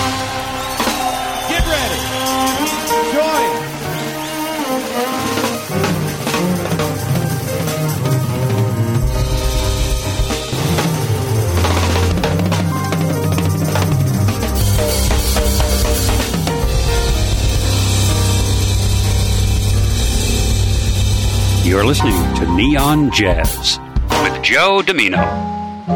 Get ready. Join. You're listening to Neon Jazz with Joe Domino.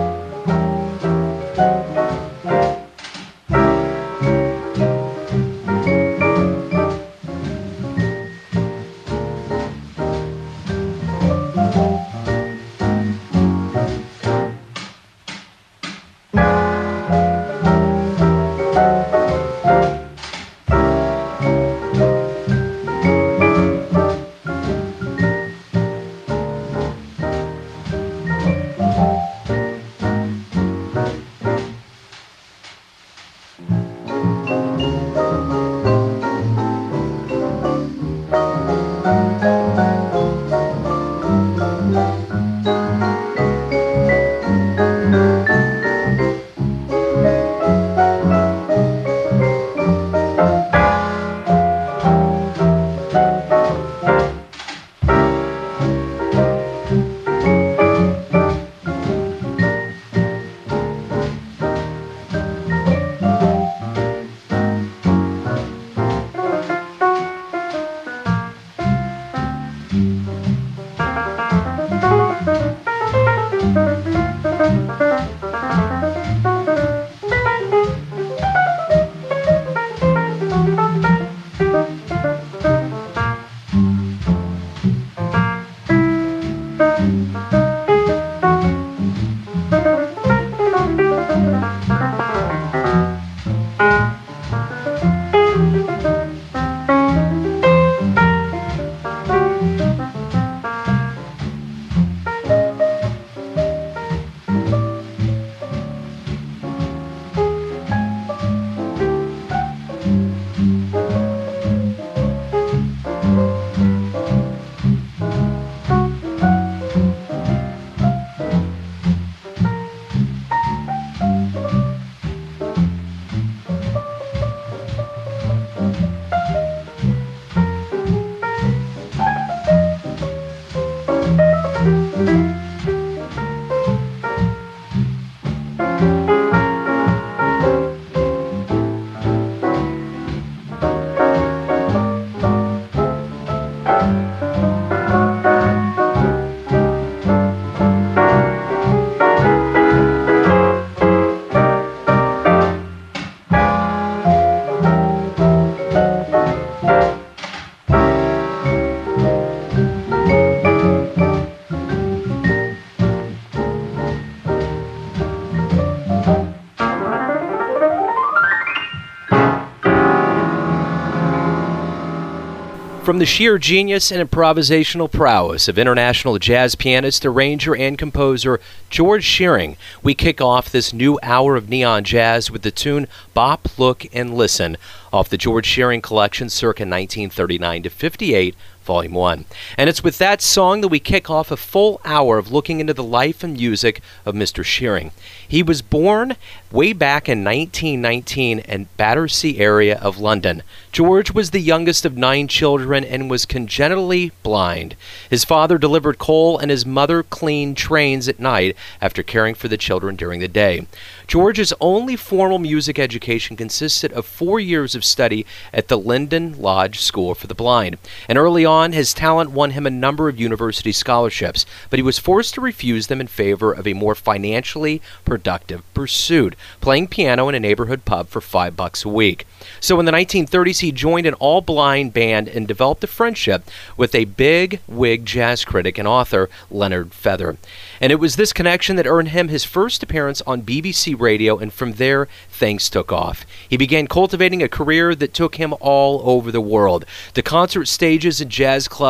From the sheer genius and improvisational prowess of international jazz pianist, arranger, and composer George Shearing, we kick off this new hour of Neon Jazz with the tune Bop, Look, and Listen off the George Shearing collection circa 1939 to 58, Volume 1. And it's with that song that we kick off a full hour of looking into the life and music of Mr. Shearing. He was born way back in 1919 in Battersea area of London. George was the youngest of 9 children and was congenitally blind. His father delivered coal and his mother cleaned trains at night after caring for the children during the day. George's only formal music education consisted of 4 years of study at the Linden Lodge School for the Blind. And early on, his talent won him a number of university scholarships, but he was forced to refuse them in favor of a more financially productive pursuit, playing piano in a neighborhood pub for $5 a week. So in the 1930s, he joined an all-blind band and developed a friendship with a big-wig jazz critic and author, Leonard Feather. And it was this connection that earned him his first appearance on BBC Radio, and from there, things took off. He began cultivating a career that took him all over the world, to concert stages and jazz clubs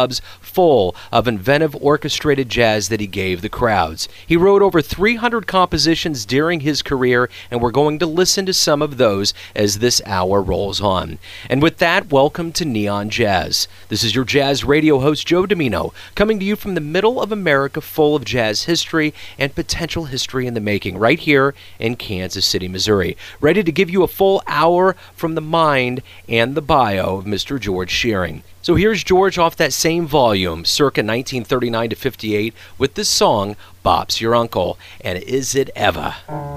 full of inventive orchestrated jazz that he gave the crowds. He wrote over 300 compositions during his career, and we're going to listen to some of those as this hour rolls on. And with that, welcome to Neon Jazz. This is your jazz radio host, Joe Domino, coming to you from the middle of America, full of jazz history and potential history in the making, right here in Kansas City, Missouri. Ready to give you a full hour from the mind and the bio of Mr. George Shearing. So here's George off that same volume, circa 1939 to 58, with this song, Bop's Your Uncle, and Is It Ever?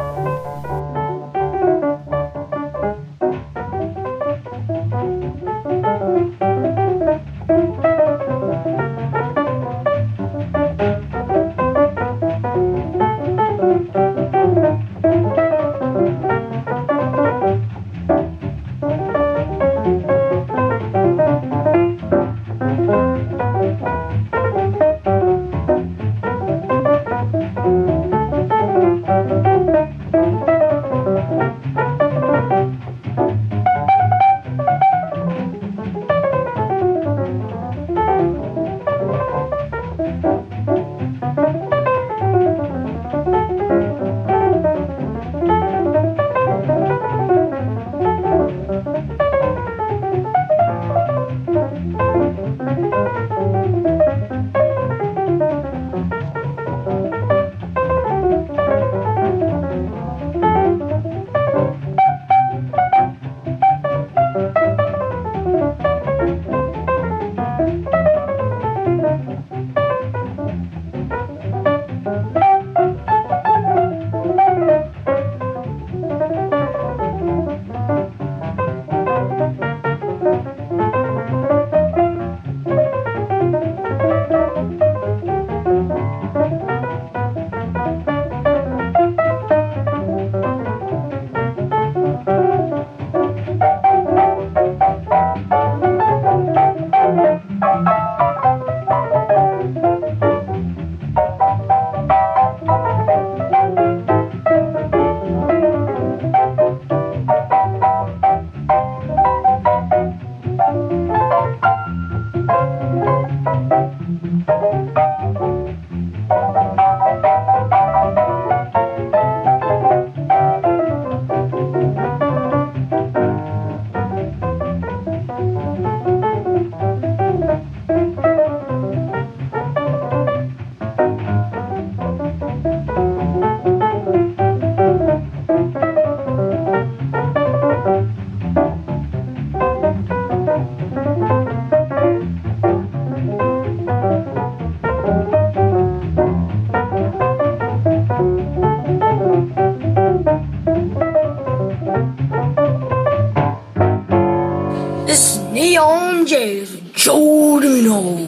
Neon Jazz, Joe Domino.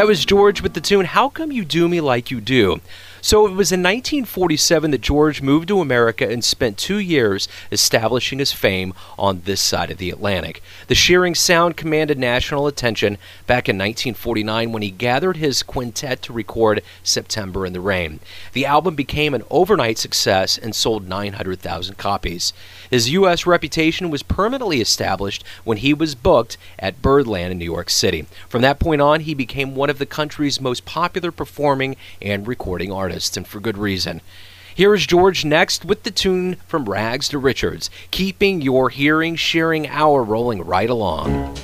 That was George with the tune, How Come You Do Me Like You Do? So it was in 1947 that George moved to America and spent 2 years establishing his fame on this side of the Atlantic. The Shearing sound commanded national attention back in 1949 when he gathered his quintet to record September in the Rain. The album became an overnight success and sold 900,000 copies. His U.S. reputation was permanently established when he was booked at Birdland in New York City. From that point on, he became one of the country's most popular performing and recording artists, and for good reason. Here is George next with the tune From Rags to Riches, keeping your hearing shearing hour rolling right along.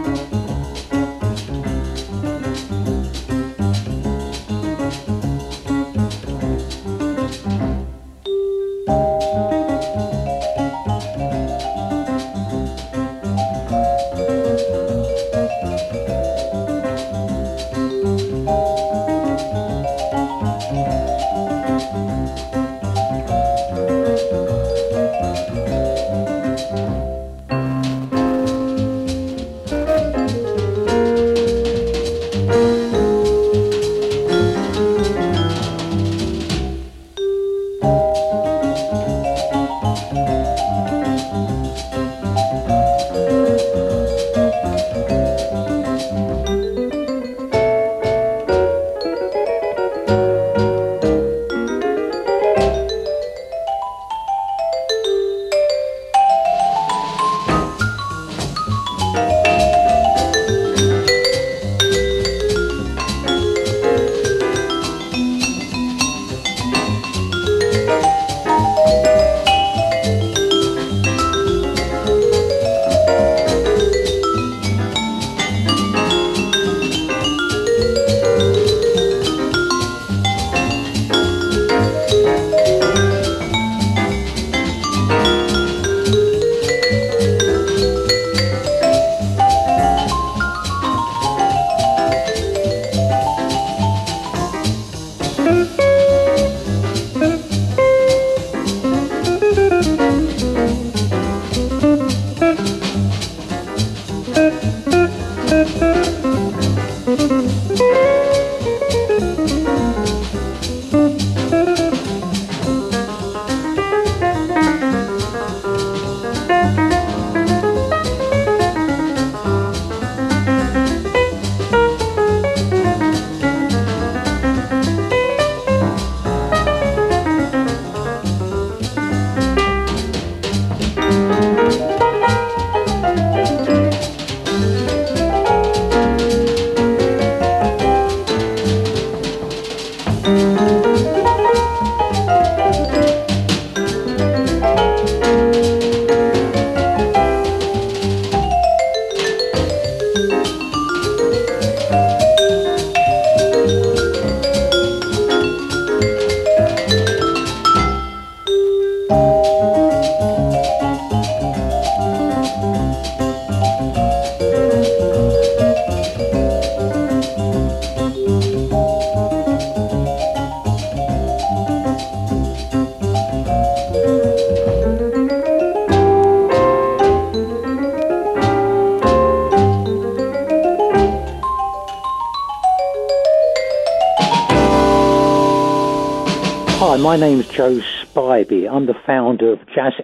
Hi, my name's Joe Spivey. I'm the founder of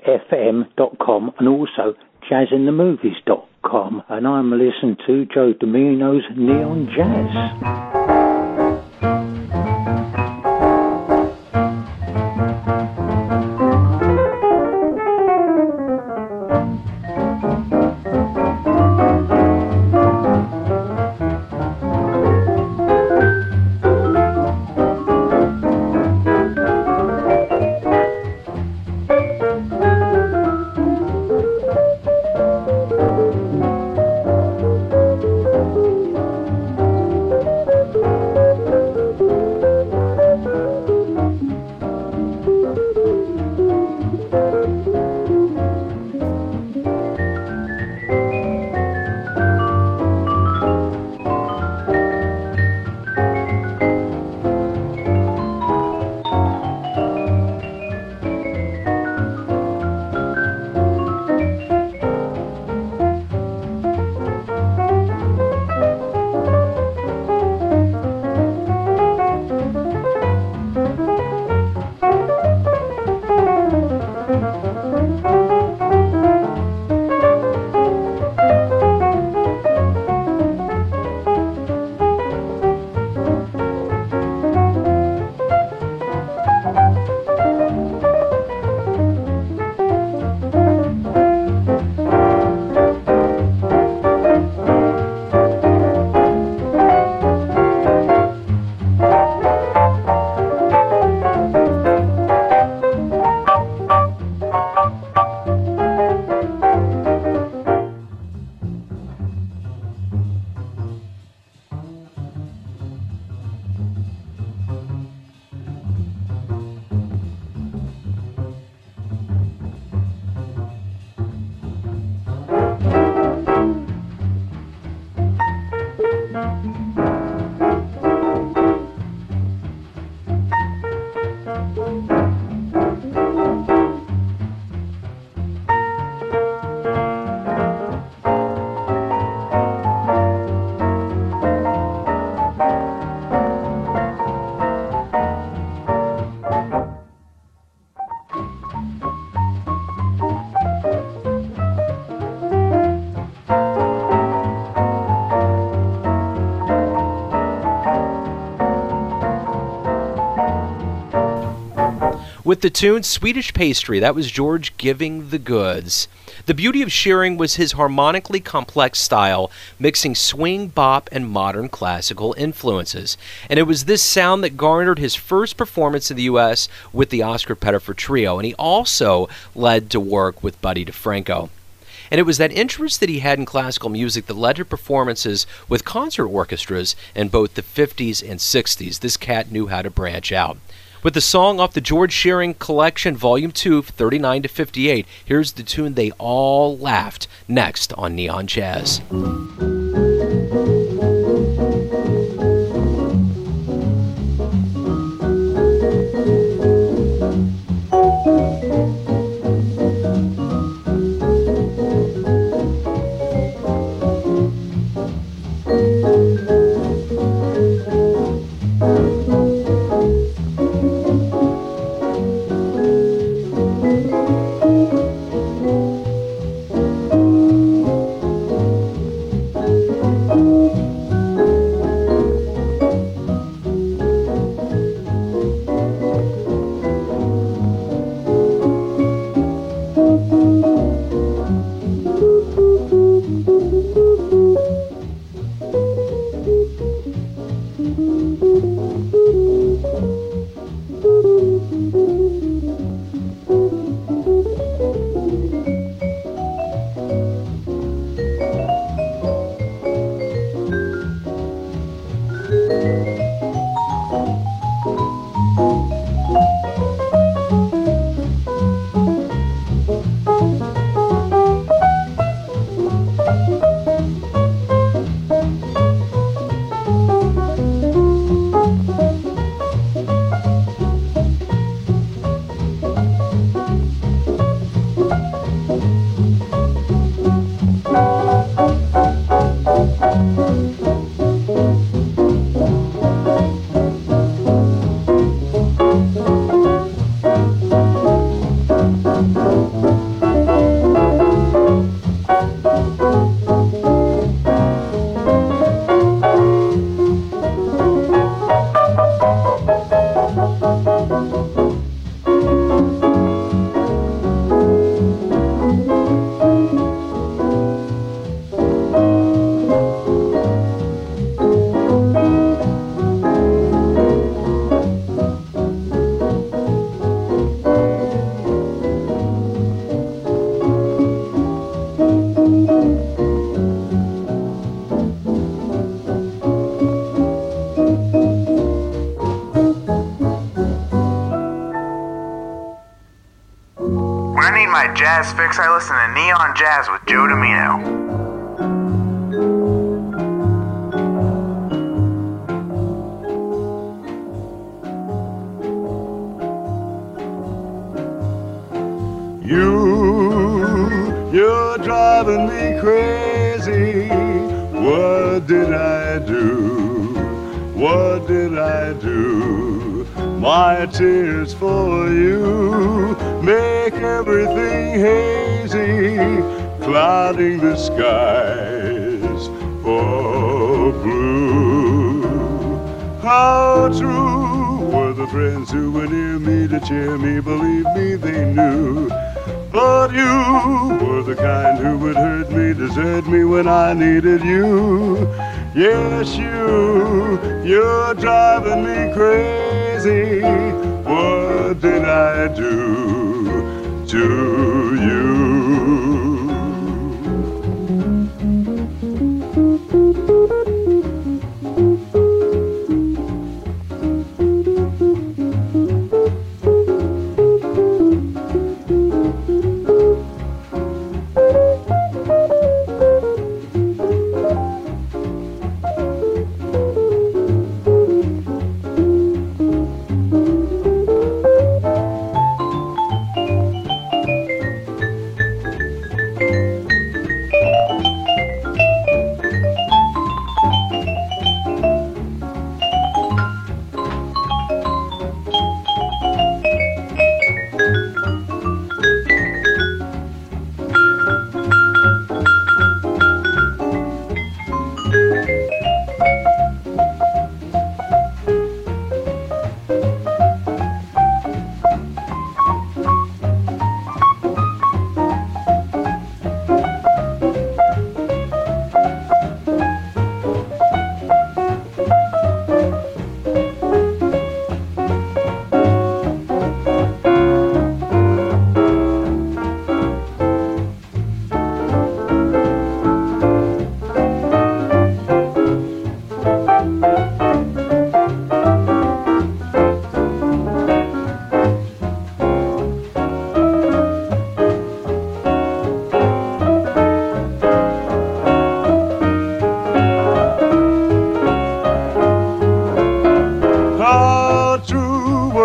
JazzFM.com and also JazzinTheMovies.com, and I'm listening to Joe Domino's Neon Jazz. With the tune Swedish Pastry, that was George giving the goods. The beauty of Shearing was his harmonically complex style, mixing swing, bop, and modern classical influences. And it was this sound that garnered his first performance in the U.S. with the Oscar Pettiford Trio, and he also led to work with Buddy DeFranco. And it was that interest that he had in classical music that led to performances with concert orchestras in both the 50s and 60s. This cat knew how to branch out. With the song off the George Shearing Collection, Volume 2, 39 to 58, here's the tune They All Laughed, next on Neon Jazz. Jazz fix, I listen to Neon Jazz with Joe Domino. You're driving me crazy. What did I do? What did I do? My tears for you make everything hazy, clouding the skies for blue. How true were the friends who were near me to cheer me, believe me they knew. But you were the kind who would hurt me, desert me when I needed you. Yes, you're driving me crazy. What did I do to you?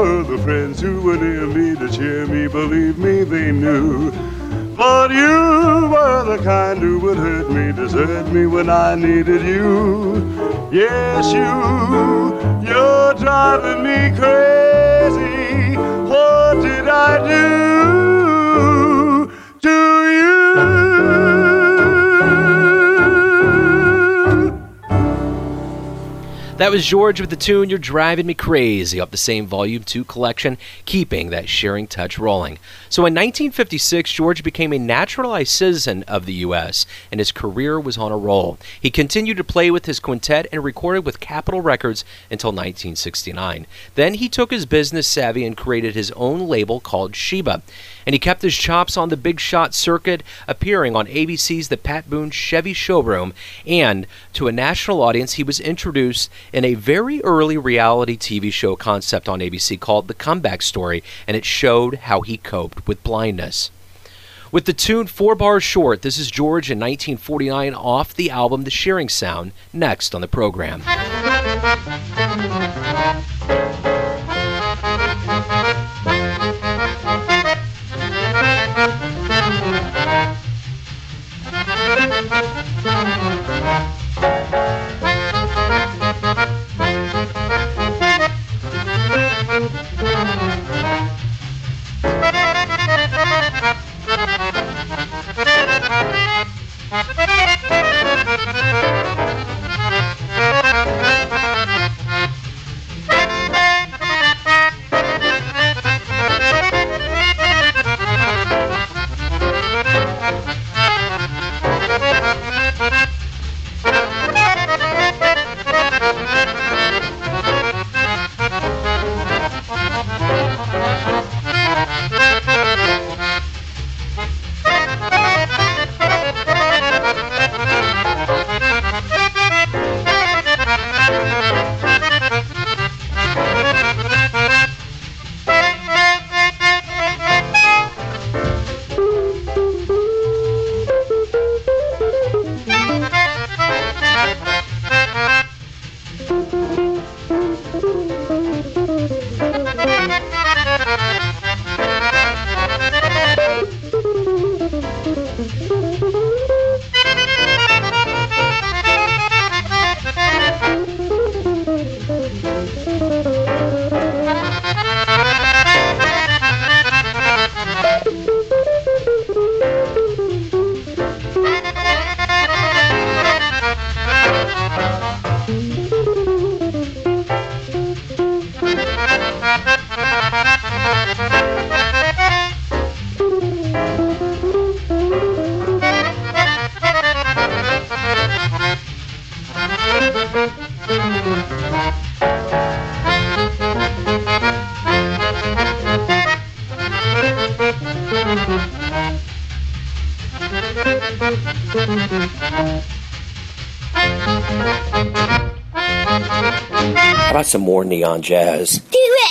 were the friends who were near me to cheer me, believe me, they knew. But you were the kind who would hurt me, desert me when I needed you. Yes, you're driving me crazy. What did I do to you? That was George with the tune You're Driving Me Crazy off the same Volume 2 collection, keeping that Shearing touch rolling. So in 1956, George became a naturalized citizen of the U.S., and his career was on a roll. He continued to play with his quintet and recorded with Capitol Records until 1969. Then he took his business savvy and created his own label called Sheba. And he kept his chops on the big shot circuit, appearing on ABC's The Pat Boone Chevy Showroom, and to a national audience he was introduced in a very early reality TV show concept on ABC called The Comeback Story, and it showed how he coped with blindness. With the tune 4 Bars Short, this is George in 1949 off the album The Shearing Sound, next on the program. How about some more neon jazz? Do it!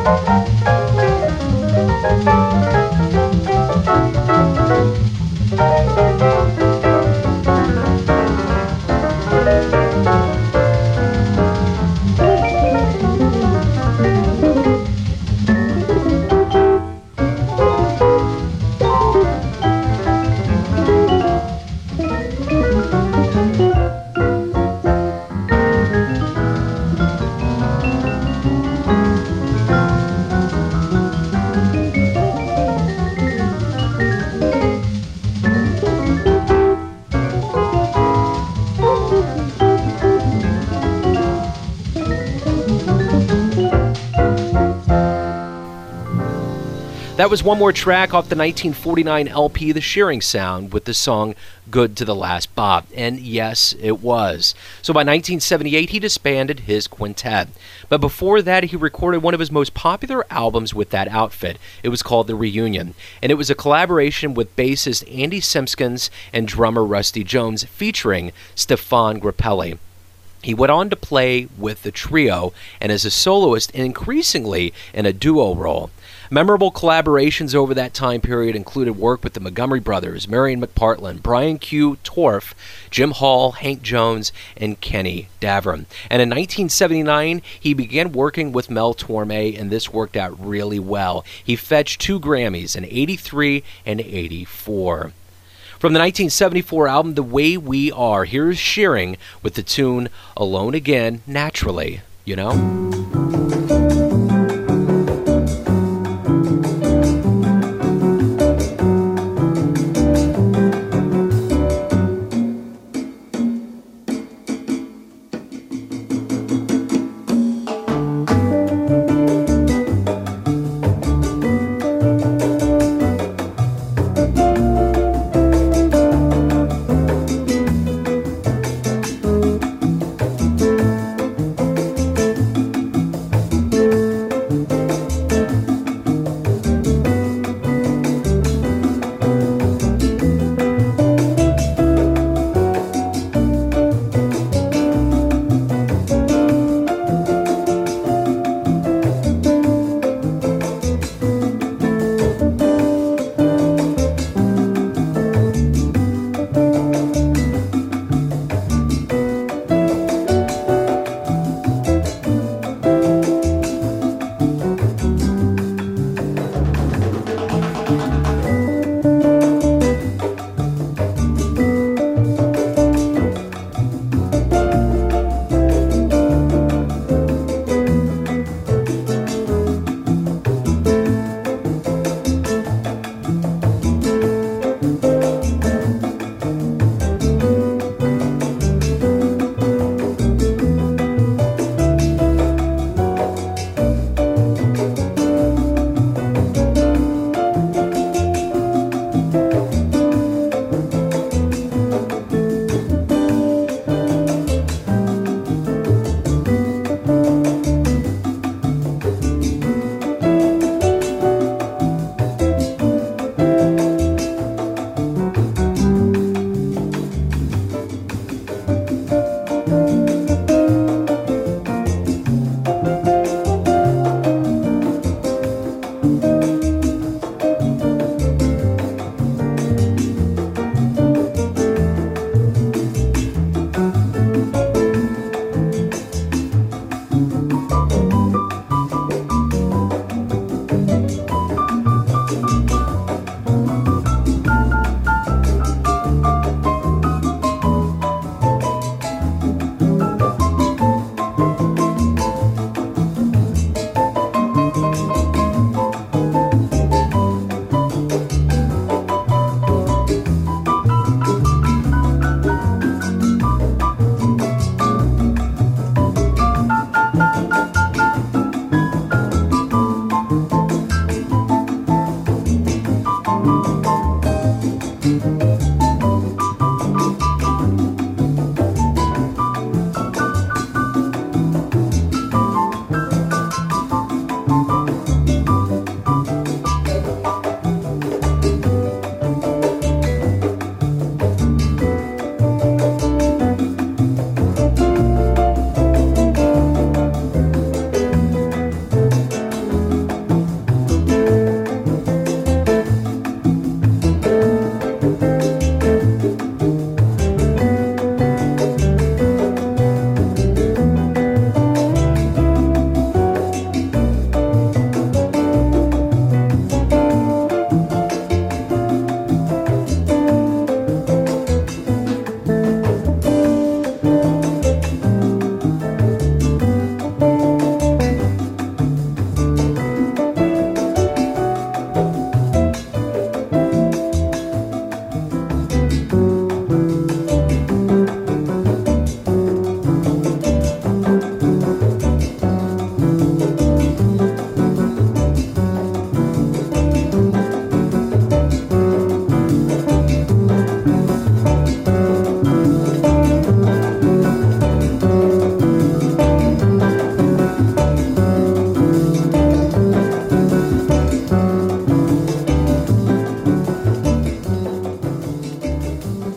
That was one more track off the 1949 LP The Shearing Sound with the song Good to the Last Bob. And yes, it was. So by 1978, he disbanded his quintet. But before that, he recorded one of his most popular albums with that outfit. It was called The Reunion. And it was a collaboration with bassist Andy Simpkins and drummer Rusty Jones featuring Stefan Grappelli. He went on to play with the trio and as a soloist and increasingly in a duo role. Memorable collaborations over that time period included work with the Montgomery Brothers, Marion McPartland, Brian Q. Torf, Jim Hall, Hank Jones, and Kenny Davram. And in 1979, he began working with Mel Torme, and this worked out really well. He fetched 2 Grammys in '83 and '84. From the 1974 album The Way We Are, here's Shearing with the tune Alone Again, Naturally, you know?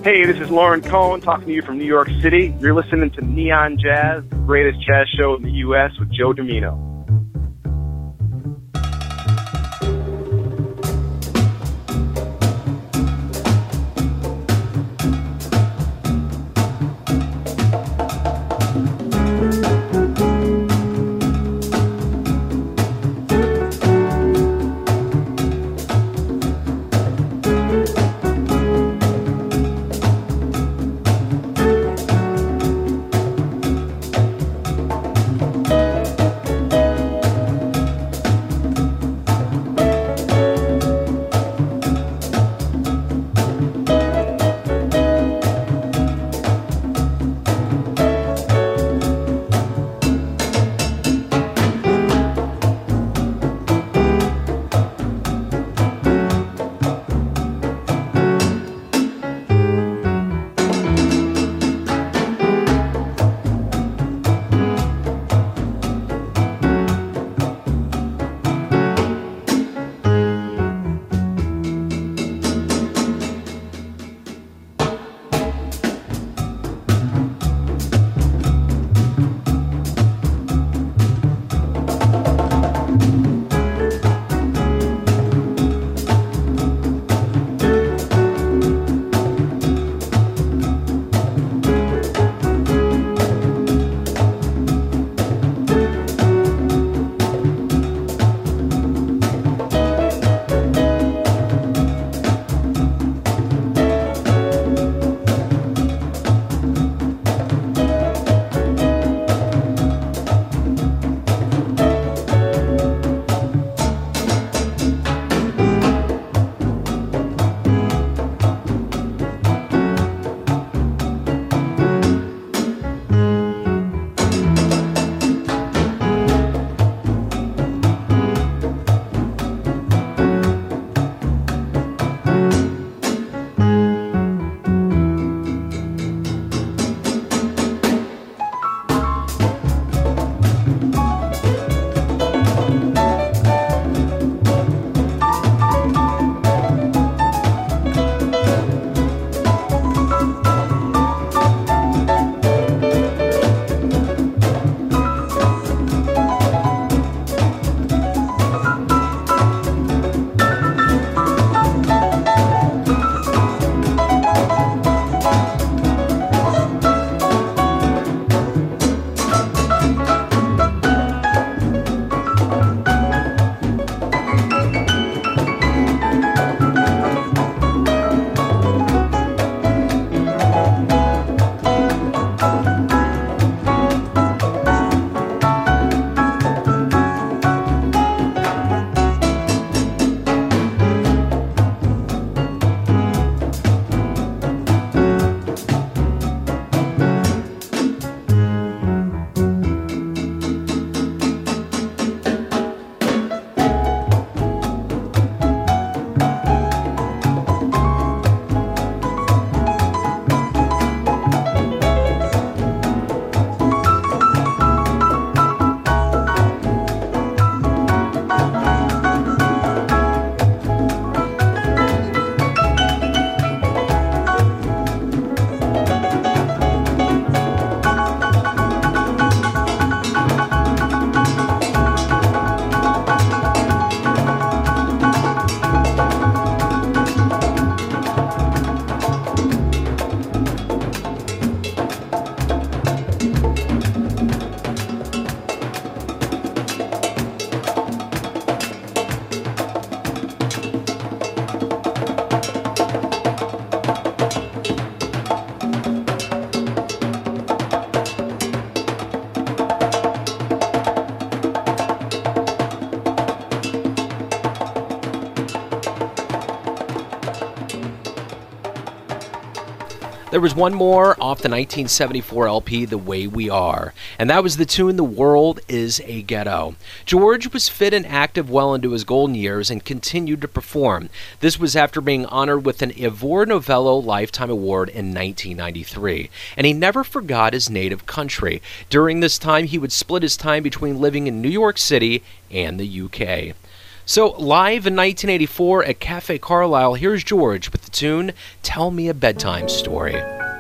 Hey, this is Lauren Cohn talking to you from New York City. You're listening to Neon Jazz, the greatest jazz show in the U.S. with Joe Domino. There was one more off the 1974 LP, The Way We Are, and that was the tune The World is a Ghetto. George was fit and active well into his golden years and continued to perform. This was after being honored with an Ivor Novello Lifetime Award in 1993, and he never forgot his native country. During this time, he would split his time between living in New York City and the UK. So, live in 1984 at Cafe Carlisle, here's George with the tune Tell Me a Bedtime Story.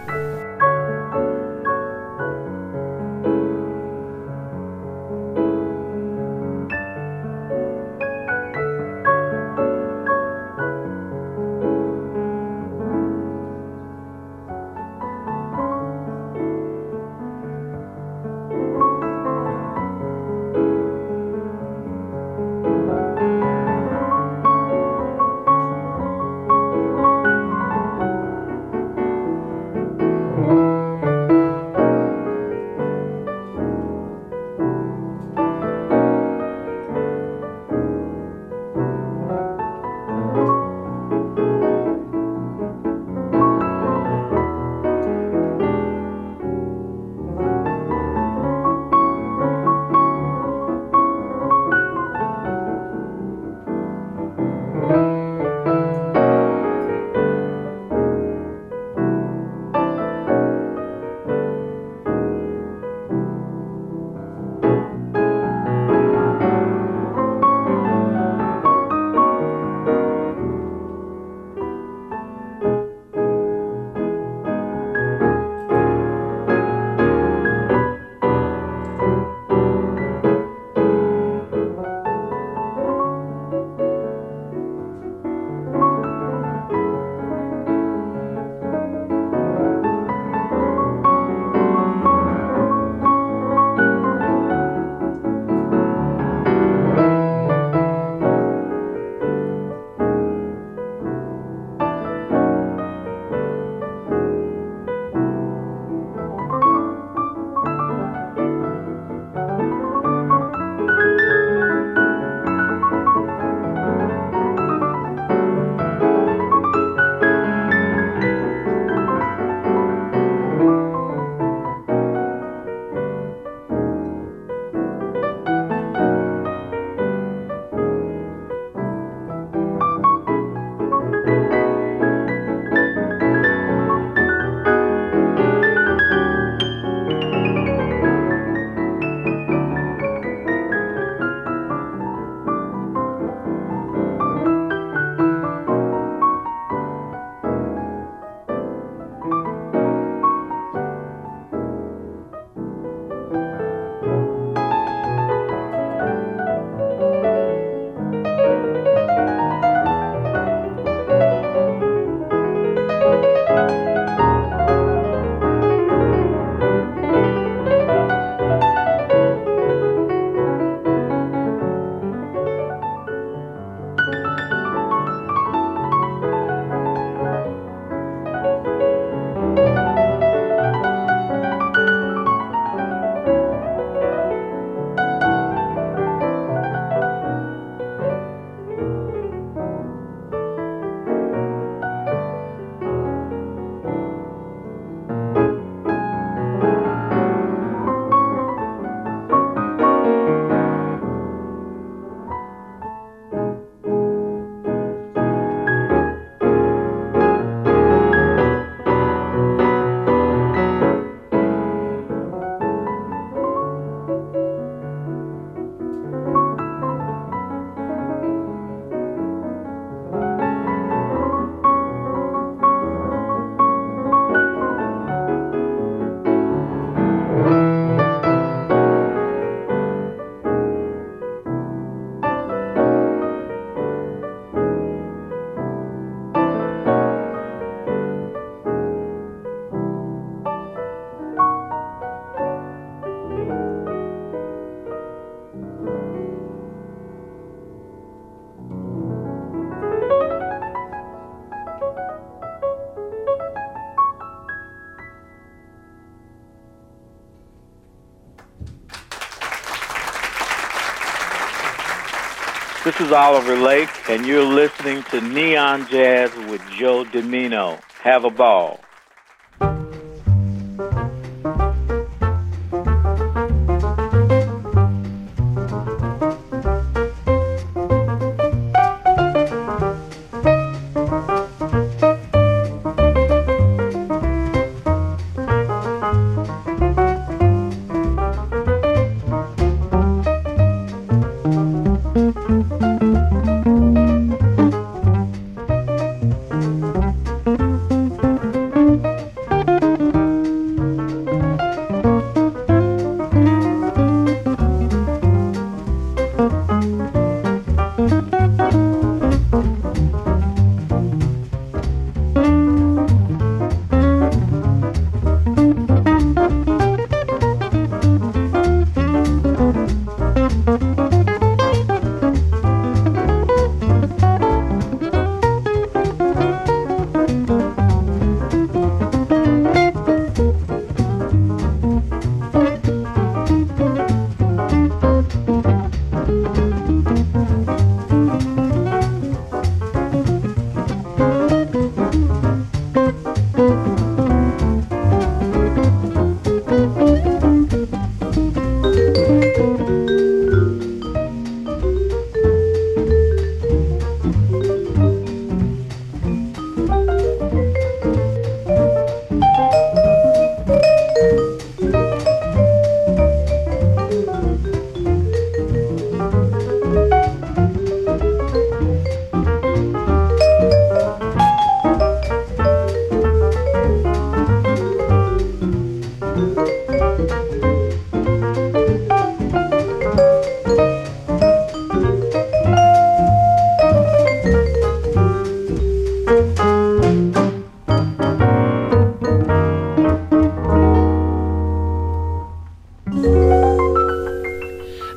This is Oliver Lake, and you're listening to Neon Jazz with Joe Dimino. Have a ball.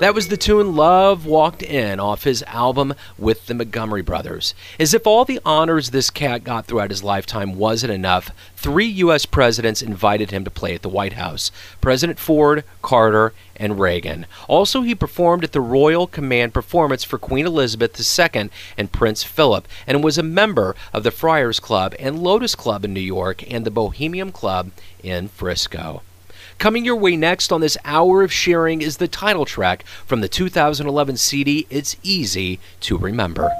That was the tune Love Walked In off his album with the Montgomery Brothers. As if all the honors this cat got throughout his lifetime wasn't enough, 3 U.S. presidents invited him to play at the White House: President Ford, Carter, and Reagan. Also, he performed at the Royal Command Performance for Queen Elizabeth II and Prince Philip, and was a member of the Friars Club and Lotus Club in New York and the Bohemian Club in Frisco. Coming your way next on this hour of sharing is the title track from the 2011 CD, It's Easy to Remember.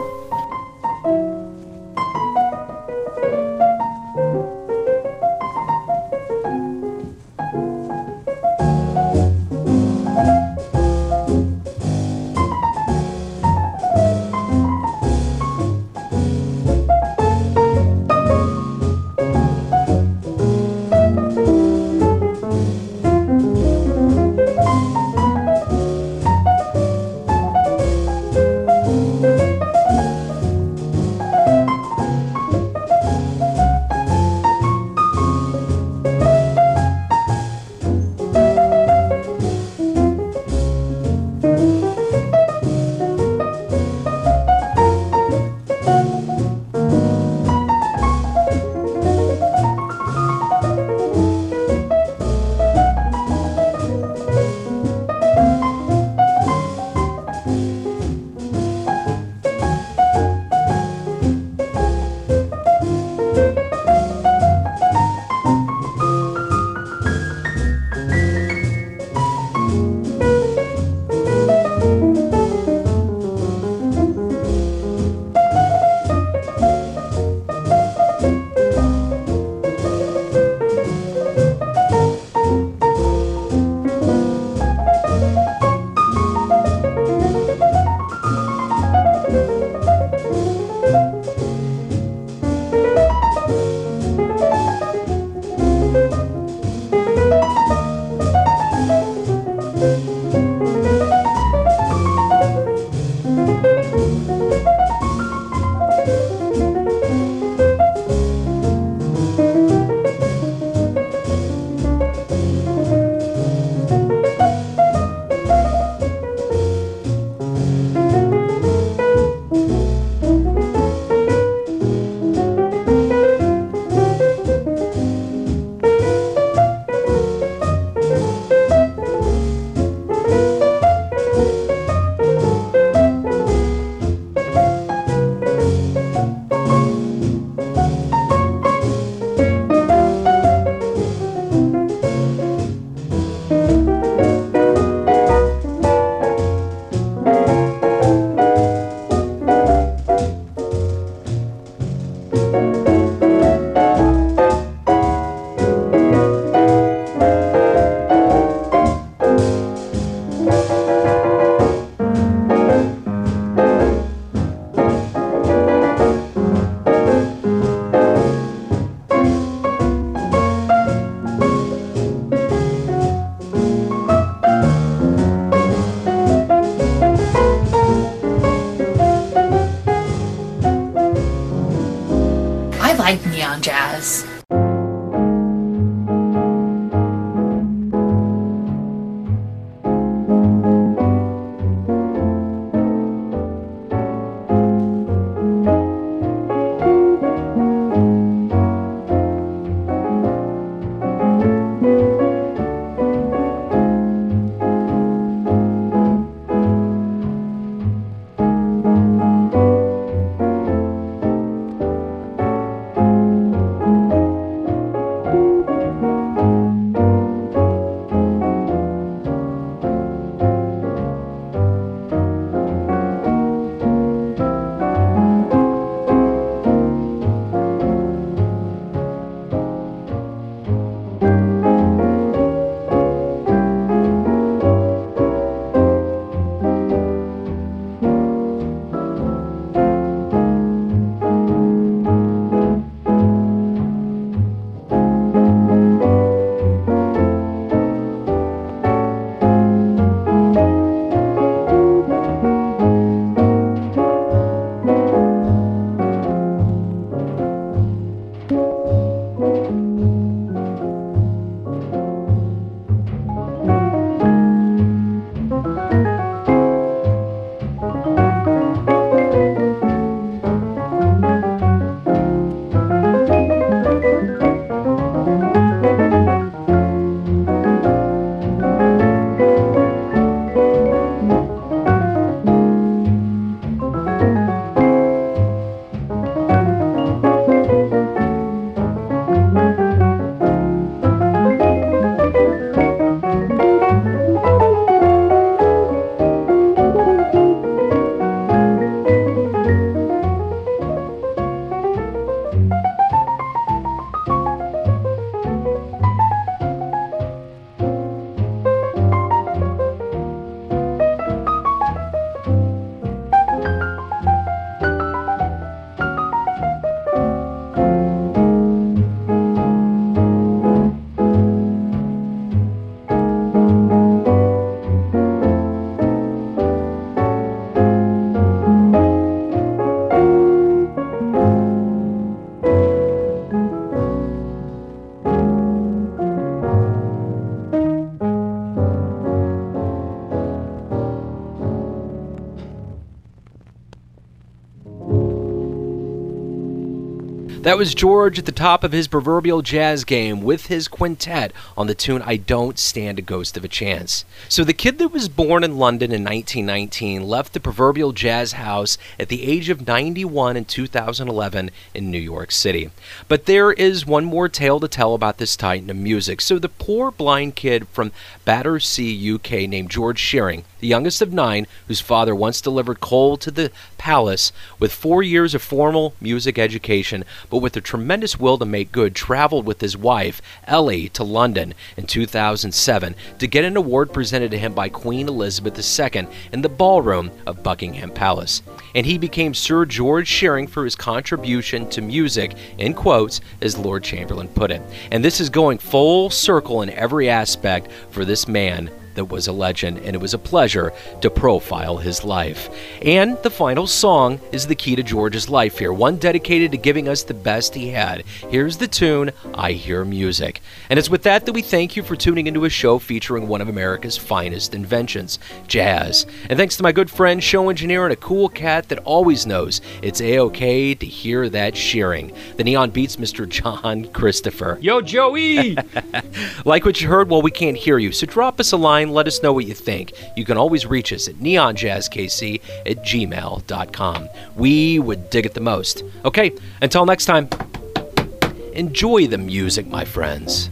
like neon jazz. That was George at the top of his proverbial jazz game with his quintet on the tune I Don't Stand a Ghost of a Chance. So the kid that was born in London in 1919 left the proverbial jazz house at the age of 91 in 2011 in New York City. But there is one more tale to tell about this titan of music. So the poor blind kid from Battersea, UK, named George Shearing, the youngest of 9, whose father once delivered coal to the palace, with 4 years of formal music education, but with a tremendous will to make good, traveled with his wife, Ellie, to London in 2007 to get an award presented to him by Queen Elizabeth II in the ballroom of Buckingham Palace. And he became Sir George Shearing for his contribution to music, in quotes, as Lord Chamberlain put it. And this is going full circle in every aspect for this man that was a legend, and it was a pleasure to profile his life. And the final song is the key to George's life here, one dedicated to giving us the best he had. Here's the tune, I Hear Music. And it's with that that we thank you for tuning into a show featuring one of America's finest inventions, jazz. And thanks to my good friend, show engineer, and a cool cat that always knows it's A-OK to hear that shearing, the Neon Beats Mr. John Christopher. Yo, Joey! Like what you heard? Well, we can't hear you, so drop us a line. Let us know what you think. You can always reach us at neonjazzkc@gmail.com. We would dig it the most. Okay, until next time, enjoy the music, my friends.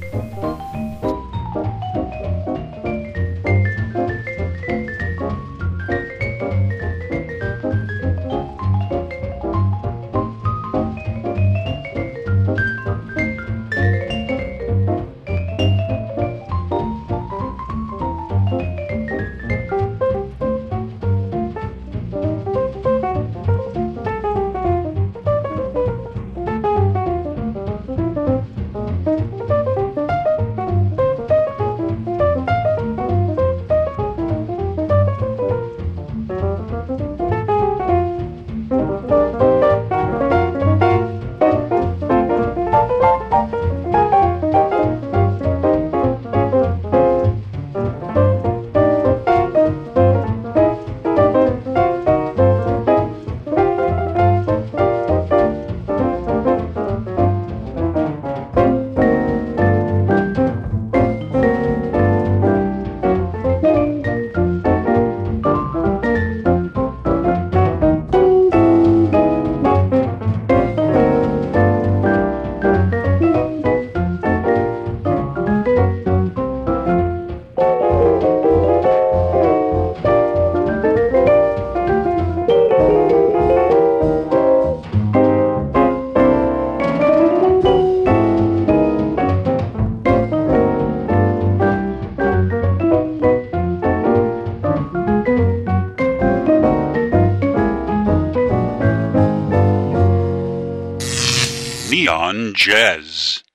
Neon Jazz.